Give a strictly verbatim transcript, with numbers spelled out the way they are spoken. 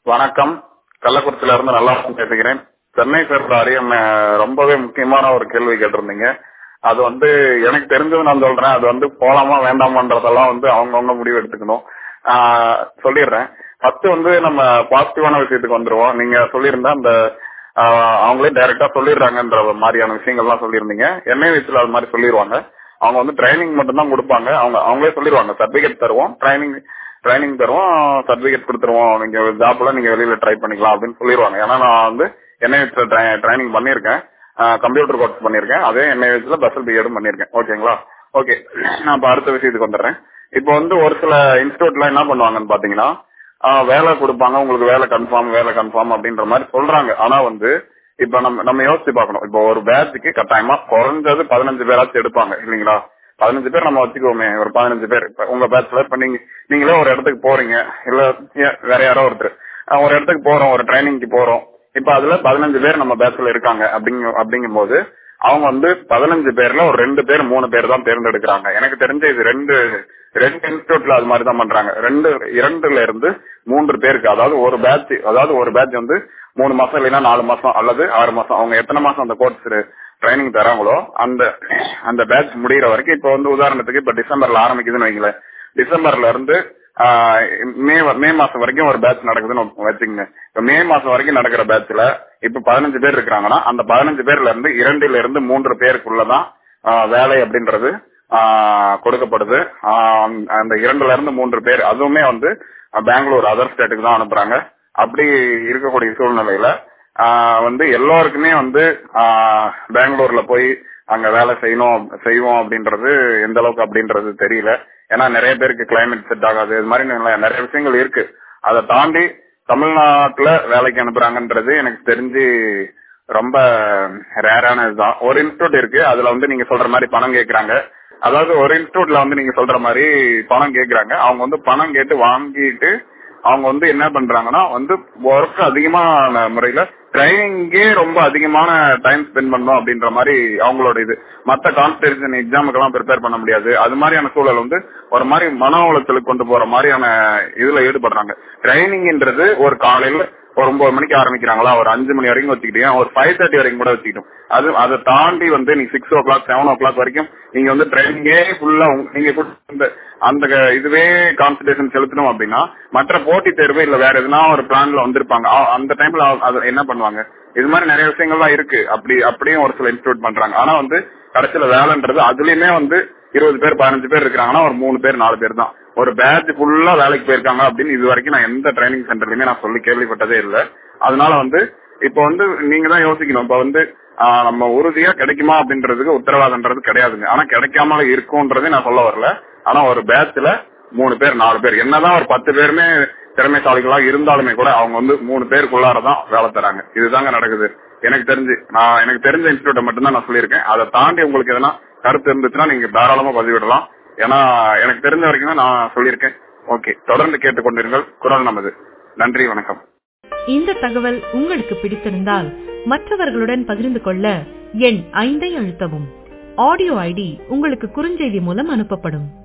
வணக்கம். கள்ளக்குறிச்சியில இருந்து நல்லா பேசுகிறேன். சென்னை சார் அறிய ரொம்பவே முக்கியமான ஒரு கேள்வி கேட்டிருந்தீங்க. அது வந்து எனக்கு தெரிஞ்சது நான் சொல்றேன். அது வந்து போலாமா வேண்டாமான்றதெல்லாம் வந்து அவங்கவுங்க முடிவு எடுத்துக்கணும். ஆஹ் சொல்லிடுறேன். ஃபர்ஸ்ட் வந்து நம்ம பாசிட்டிவான விஷயத்துக்கு வந்துருவோம். நீங்க சொல்லியிருந்தா அந்த அவங்களே டைரக்டா சொல்லிடுறாங்கன்ற மாதிரியான விஷயங்கள்லாம் சொல்லியிருந்தீங்க. எண்ணெய் வீச்சுல அது மாதிரி சொல்லிடுவாங்க. அவங்க வந்து ட்ரைனிங் மட்டும் தான் கொடுப்பாங்க. அவங்க அவங்களே சொல்லிடுவாங்க சர்டிபிகேட் தருவோம், ட்ரைனிங் ட்ரைனிங் தருவோம், சர்டிபிகேட் கொடுத்துருவோம், நீங்க ஜாப்ல நீங்க வெளியில ட்ரை பண்ணிக்கலாம் அப்படின்னு சொல்லிடுவாங்க. ஏன்னா நான் வந்து என்ஐ ட்ரைனிங் பண்ணிருக்கேன், கம்ப்யூட்டர் கோர்ஸ் பண்ணிருக்கேன், அதே என்ஐ பஸ்ஸல் பிஎடும் பண்ணிருக்கேன். ஓகேங்களா? ஓகே, நான் இப்ப அடுத்த விஷயத்துக்கு வந்துடுறேன். இப்போ வந்து ஒரு சில இன்ஸ்டியூட்ல என்ன பண்ணுவாங்கன்னு பாத்தீங்கன்னா வேலை கொடுப்பாங்க, உங்களுக்கு வேலை கன்ஃபார்ம் வேலை கன்ஃபார்ம் அப்படின்ற மாதிரி சொல்றாங்க. ஆனா வந்து இப்ப நம்ம நம்ம யோசிச்சு பார்க்கணும். இப்போ ஒரு பேட்சுக்கு கட்டாயமா குறைஞ்சது பதினஞ்சு பேராச்சும் எடுப்பாங்க இல்லீங்களா? பதினஞ்சு பேர் நம்ம வச்சுக்கோமே, ஒரு பதினஞ்சு பேர். உங்க பேட்ச்ல இப்ப நீங்க நீங்களே ஒரு இடத்துக்கு போறீங்க, இல்ல வேற யாரோ ஒருத்தர் ஒரு இடத்துக்கு போறோம், ஒரு ட்ரைனிங்க்கு போறோம். இப்ப அதுல பதினஞ்சு பேர் நம்ம பேட்ச்ல இருக்காங்க அப்படிங்க அப்படிங்கும் போது அவங்க வந்து பதினஞ்சு பேர்ல ஒரு ரெண்டு பேர் மூணு பேர் தான் தேர்ந்தெடுக்கிறாங்க. எனக்கு தெரிஞ்ச இது ரெண்டு ரெண்டு இன்ஸ்டியூட்ல அது மாதிரி தான் பண்றாங்க. ரெண்டு இரண்டுல இருந்து மூன்று பேருக்கு, அதாவது ஒரு பேட்ச் அதாவது ஒரு பேட்ச் வந்து மூணு மாசம் இல்லைன்னா நாலு மாசம் அல்லது ஆறு மாசம், அவங்க எத்தனை மாசம் அந்த கோர்ஸ் ட்ரைனிங் தராங்களோ அந்த அந்த பேட்ச் முடிகிற வரைக்கும். இப்ப வந்து உதாரணத்துக்கு இப்ப டிசம்பர்ல ஆரம்பிக்குதுன்னு வைங்களேன், டிசம்பர்ல இருந்து மே மே மாசம் வரைக்கும் ஒரு பேட்ச் நடக்குதுன்னு வச்சுக்கோங்க. இப்ப மே மாசம் வரைக்கும் நடக்கிற பேட்ச்ல இப்ப பதினஞ்சு பேர் இருக்கிறாங்கன்னா அந்த பதினஞ்சு பேர்ல இருந்து இரண்டுல இருந்து மூன்று பேருக்குள்ளதான் வேலை அப்படின்றது கொடுக்கப்படுது. அந்த இரண்டுல இருந்து மூன்று பேர் அதுவுமே வந்து பெங்களூர் அதர் ஸ்டேட்டுக்கு தான் அனுப்புறாங்க. அப்படி இருக்கக்கூடிய சூழ்நிலையில வந்து எல்லாருக்குமே வந்து பெங்களூர்ல போய் அங்க வேலை செய்யணும் செய்வோம் அப்படின்றது எந்த அளவுக்கு அப்படின்றது தெரியல. ஏன்னா நிறைய பேருக்கு கிளைமேட் செட் ஆகாது, இது மாதிரி நிறைய விஷயங்கள் இருக்கு. அதை தாண்டி தமிழ்நாட்டுல வேலைக்கு அனுப்புறாங்கன்றது எனக்கு தெரிஞ்சு ரொம்ப ரேரான இதுதான். ஒரு இன்ஸ்டியூட் இருக்கு, அதுல வந்து நீங்க சொல்ற மாதிரி பணம் கேட்கறாங்க. அதாவது ஒரு இன்ஸ்டியூட்ல வந்து நீங்க சொல்ற மாதிரி பணம் கேட்கறாங்க. அவங்க வந்து பணம் கேட்டு வாங்கிட்டு அவங்க வந்து என்ன பண்றாங்கன்னா வந்து ஒர்க் அதிகமான முறையில ட்ரைனிங்கே ரொம்ப அதிகமான டைம் ஸ்பெண்ட் பண்ணணும் அப்படின்ற மாதிரி அவங்களோட இது. மத்த காம்படிஷன் எக்ஸாமுக்கு எல்லாம் ப்ரிப்பேர் பண்ண முடியாது. அது மாதிரியான சூழல் வந்து ஒரு மாதிரி மன உளைச்சலுக்கு கொண்டு போற மாதிரியான இதுல ஈடுபடுறாங்க. ட்ரைனிங்ன்றது ஒரு காலையில ஒரு ஒன்பது மணிக்கு ஆரம்பிக்கிறாங்களா, ஒரு அஞ்சு மணி வரைக்கும் வச்சுக்கிட்டீங்க, ஒரு ஃபைவ் தேர்ட்டி வரைக்கும் கூட வச்சுக்கிட்டோம். அது அதை தாண்டி வந்து நீங்க six o'clock seven o'clock வரைக்கும் நீங்க வந்து ட்ரைனிங்கே ஃபுல்லா நீங்க அந்த இதுவே கான்சன்ட்ரேஷன் செலுத்தணும் அப்படின்னா மற்ற போட்டி தேர்வு இல்ல வேற எதுனா ஒரு பிளான்ல வந்திருப்பாங்க. அந்த டைம்ல என்ன பண்ணுவாங்க? இது மாதிரி நிறைய விஷயங்கள்லாம் இருக்கு. அப்படி அப்படியும் ஒரு சில இன்ஸ்டியூட் பண்றாங்க. ஆனா வந்து கடைசியில வேலைன்றது அதுலயுமே வந்து இருபது பேர் பதினஞ்சு பேர் இருக்கிறாங்கன்னா ஒரு மூணு பேர் நாலு பேர் தான் ஒரு பேட்ச் ஃபுல்லா வேலைக்கு போயிருக்காங்க அப்படின்னு இது வரைக்கும் நான் எந்த ட்ரைனிங் சென்டர்லயுமே நான் சொல்லி கேள்விப்பட்டதே இல்லை. அதனால வந்து இப்ப வந்து நீங்க தான் யோசிக்கணும். இப்ப வந்து நம்ம உறுதியா கிடைக்குமா அப்படின்றதுக்கு உத்தரவாதம்ன்றது கிடையாதுங்க. ஆனா கிடைக்காமல இருக்கும்ன்றதே நான் சொல்ல வரல. ஆனா ஒரு பேட்ச்ல மூணு பேர் நாலு பேர் என்னதான் ஒரு பத்து பேருமே திறமைசாலிகளா இருந்தாலுமே கூட அவங்க வந்து மூணு பேருக்குள்ளாரதான் வேலை தராங்க. இதுதாங்க நடக்குது. எனக்கு தெரிஞ்சு நான் எனக்கு தெரிஞ்ச இன்ஸ்டியூட்டை மட்டும்தான் நான் சொல்லியிருக்கேன். அதை தாண்டி உங்களுக்கு எதனா கருத்து இருந்துச்சுன்னா நீங்க தாராளமா பதிவிடலாம். ஏன்னா எனக்கு தெரிஞ்ச வரைக்கும் தான் நான் சொல்லியிருக்கேன். ஓகே, தொடர்ந்து கேட்டுக்கொண்டிருங்கள். குரல் நமது. நன்றி, வணக்கம். இந்த தகவல் உங்களுக்கு பிடித்திருந்தால் மற்றவர்களுடன் பகிர்ந்து கொள்ள எண் ஐந்தை அழுத்தவும். ஆடியோ ஐடி உங்களுக்கு குறுஞ்செய்தி மூலம் அனுப்பப்படும்.